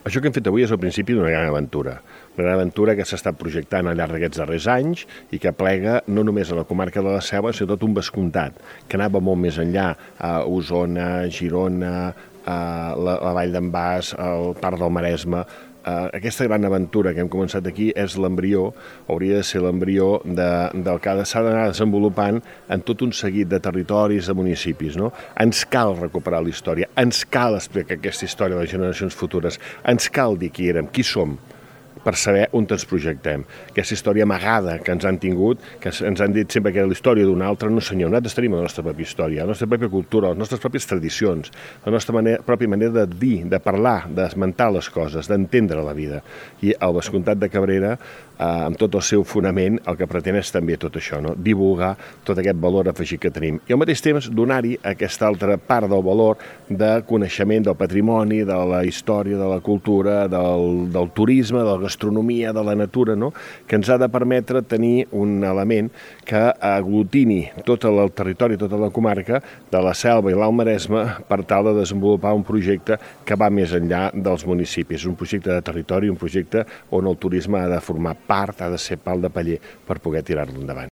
Això que hem fet avui és el principi d'una gran aventura. Una gran aventura que s'ha estat projectant al llarg d'aquests darrers anys i que plega no només a la comarca de la Selva, sinó tot un vescomtat, que anava molt més enllà, a Osona, Girona, a la Vall d'en Bas, al Parc del Maresme. Aquesta gran aventura que hem començat aquí és l'embrió, hauria de ser l'embrió del que s'ha d'anar desenvolupant en tot un seguit de territoris, de municipis. No? Ens cal recuperar la història, ens cal explicar aquesta història a les generacions futures, ens cal dir qui érem, qui som, per saber on ens projectem. Aquesta història amagada que ens han tingut, que ens han dit sempre que era la història d'un altre, no senyor, nosaltres tenim la nostra pròpia història, la nostra pròpia cultura, les nostres pròpies tradicions, la nostra pròpia manera de dir, de parlar, d'esmentar les coses, d'entendre la vida. I el vescomtat de Cabrera, amb tot el seu fonament, el que pretén és també tot això, no? Divulgar tot aquest valor afegit que tenim. I al mateix temps donar-hi aquesta altra part del valor de coneixement del patrimoni, de la història, de la cultura, del turisme, de la gastronomia, de la natura, no? Que ens ha de permetre tenir un element que aglutini tot el territori, tota la comarca de la Selva i l'Alt Maresme per tal de desenvolupar un projecte que va més enllà dels municipis. Un projecte de territori, un projecte on el turisme ha de formar part, ha de ser pal de paller per poder tirar-lo endavant.